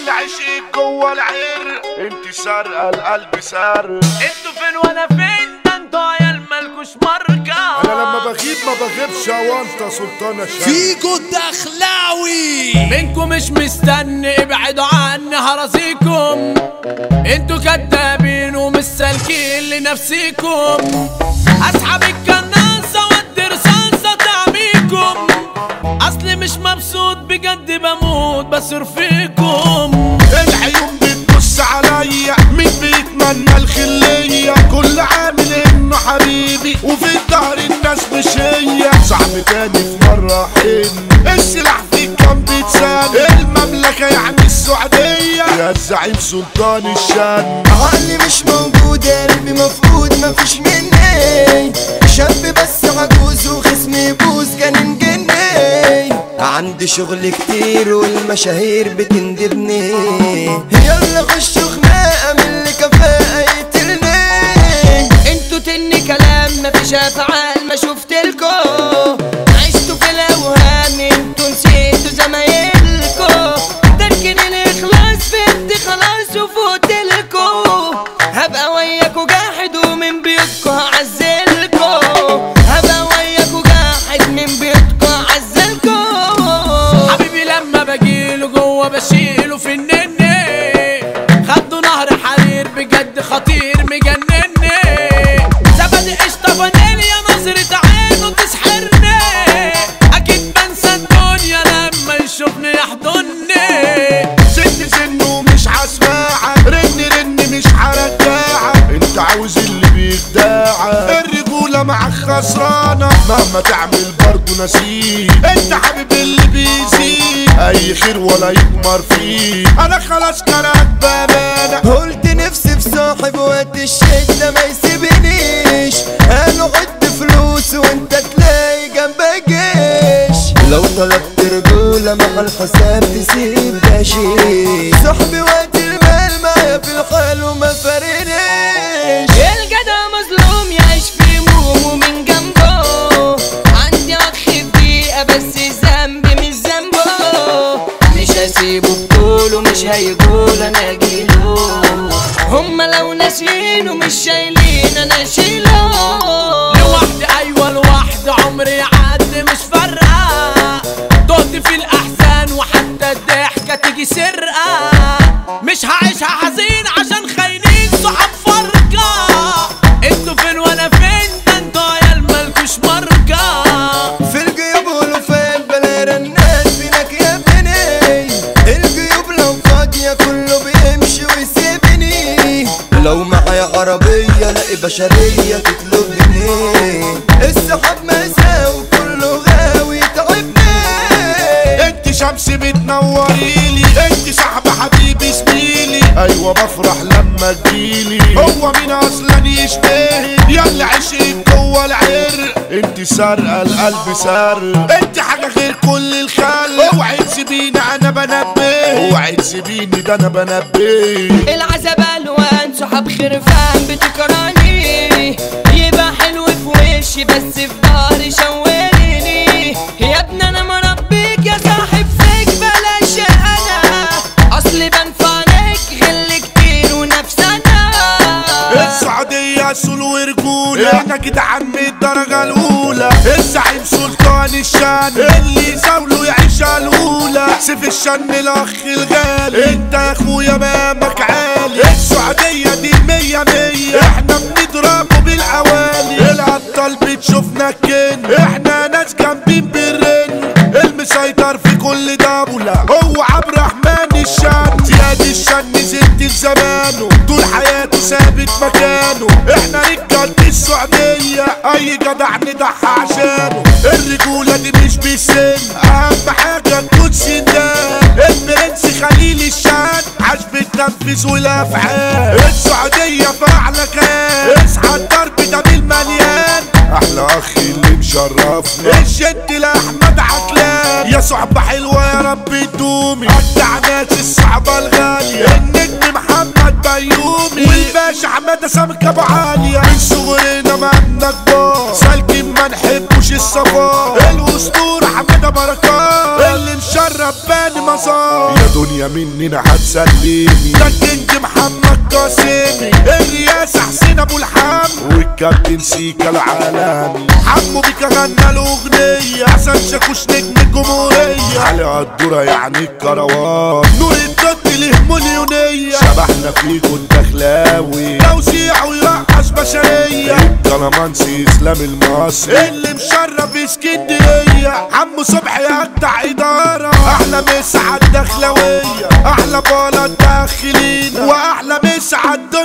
يلا عشقك جوه العرق، انت سارقه القلب سارق. انتوا فين وانا فين؟ ده انتوا عيال مالكوش مرجع. انا لما بغيب ما بغيبش وانت سلطان الشام. فيكو الدخلاوي منكم مش مستني، ابعدوا عني هراسيكم. انتوا كدابين ومش سالكين لنفسيكم. اسحب الكناسة وادي رصاصة تعميكم. اصلي مش مبسوط بجد بموت بصرف فيكم. العيون بتبص عليا، مين بيتمنى الخلية؟ كل عامل انه حبيبي وفي الظهر الناس مش هي. صعب تاني في مرة حن، السلاح فيك كان بيتسال. المملكة يعني السعودية، يا الزعيم سلطان الشام. عقلي مش موجود، قلبي مفقود مفيش مني. شاب بس عجوز وخصمي يبوظ كان جني. عندي شغل كتير والمشاهير بتندبني. يلا خشوا خناقة من اللي كفاءة يقتلني. انتوا تني كلام مفيش افعال ما شفتلكوا. عشتوا في الاوهام انتوا نسيتوا زمايلكوا. تركن الاخلاص فهمت خلاص وفوتلكوا. هبقى وياكوا جاحد ومن بيوتكوا هعزلكوا. هبقى وياكوا جاحد من بيوتكوا هعزلكوا. حبيبي لما بجيله جوه بشيله في النني. خدوا نهر حرير بجد خطير مجنني. زبدي قشطة فانيليا نظرة عينه تسحرني. اكيد بنسى الدنيا لما يشوفني يحضني. ست سنه مش هسمعك، رن مش هرجعك. انت عاوز اللي بيخدعك، الرجولة معاك خسرانة مهما تعمل برضه نسيك. انت حبيب اللي بيزيد اي خير ولا يكمر فيه. انا خلاص كرهت بامانة، قلت نفسي في صاحب وقت الشدة ما يسيبنيش. انا عد فلوس وانت تلاقي جنبك جيش. لو طلبت رجولة مع الحساب تسيب ده شيء. صاحبي وقت المال معايا في الحال وما فارقنيش. الجدع مظلوم يعيش في همومه من جنبه. عندي اخ في دقيقة بس ذنبي مش ذنبه. مش هسيبه بطوله مش هيقول انا اجيله. هما لو ناسينه مش شايلين انا اشيله. لوحدي ايوه لوحدي عمري يعدي مش فارقة. تهت في الاحزان وحتى الضحكة تيجي سرقة. مش هعيشها حزين عشان خاينين صحاب فرقة. انتوا فين وانا فين؟ ده انتوا عيال مالكوش مرجع. في الجيوب والوفات بلا رنات فينك يا بني. الجيوب لو فاضية كله بيمشي ويسيبني. لو معايا عربية لاقي بشرية تطلبني. السحاب مساء وكله غاوي تعبني. انت شمس بتنوريلي، انت صاحب حبيبي زميلي. ايوه بفرح لما تجيلي، هو مين اصلا يشتهي؟ يلا عشقك جوه العرق، انت سارقه القلب سارق. انت حاجه غير كل الخلق، اوعي تسيبيني انا بنبه. اوعي تسيبيني ده انا بنبه. العذاب الوان صحاب خرفان بتكرهني. يبقى حلو في وشي بس في ظهري شويني. يا ابني انا مربيك يا صاحب فيك بلاش انا. اصلي بنفعنك غل كتير ونفسنا. السعودية اصول ورجولة، احنا جدعان من الدرجة الأولى. الزعيم سلطان الشام، اللي يزاوله يعيش الأولى. سيف الشن الأخ الغالي، انت يا اخويا مامك عالي. السعودية دي مية مية، احنا بنضربه بالأوالي. الأبطال بتشوفنا الكن، احنا ناس جامدين بالرن. المسيطر في كل دولة هو عبد الرحمن الشام. زياد الشن زدت زمانه، طول حياته ثابت مكانه. احنا رجالة السعودية اي جدع نضحى عشانه. الرجولة دي مش بالسن، اهم حاجة تكون سندان. البرنس خليل الشان عاش بالتنفيذ والافعال. السعودية فاعلة كان، اصحى الضرب ده بالمليان. احلى اخي اللي مشرفنا الجد لاحمد عقلان. يا صحبة حلوة يا رب تدومي، ابدع ناس الصعبة الغالية. النجم محمد بيومي والباشا حمادة سمك ابو عالية. من صغرنا ما عندنا كبار سالكين ما نحبوش الصفار. الاسطورة حمادة بركات اللي مشرف باني مزار. يا الدنيا مننا هتسليني. ده الكينج محمد قاسمي، الرياسة حسين ابو الحام، والكابتن سيكا العالمي. حمو بيكا غنى الاغنية، حسن شاكوش نجم الجمهورية، علي الدورة يعني الكروان، نور الضد له مليونية. شبحنا فيكو الدخلاوي، توزيع ويرقص بشرية. الكلامانسي اسلام المصري اللي مشرف اسكندرية. عمو صبحي اجدع ادارة، احلى مسا عالدخلاوية، احلى بالا الداخلين، واحلى مسا عالدخلاوية.